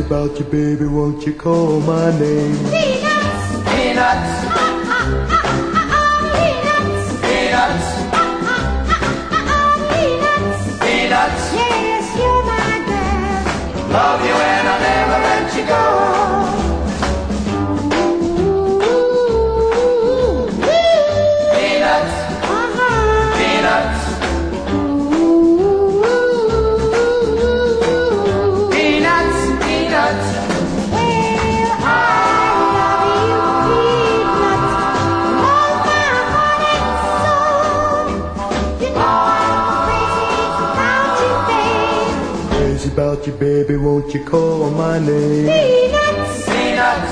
about you, baby, won't you call my name? Peanuts. Peanuts. Peanuts. Peanuts. Yes, you're my girl. Love you and I'll never let you go. Peanuts. Peanuts. Peanuts. Peanuts. Well, I love you, peanuts. Most my heart and soul. You know I'm crazy about you, babe. Crazy about you, baby, won't you call my name? Peanuts. Peanuts.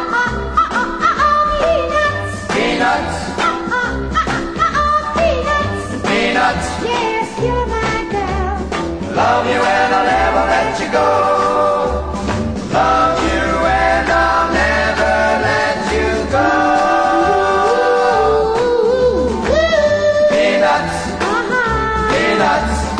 Peanuts. Peanuts. Peanuts. Peanuts. Yes, you're my girl. Love you and I'll never let you go. Love you and I'll never let you go. Peanuts. Peanuts.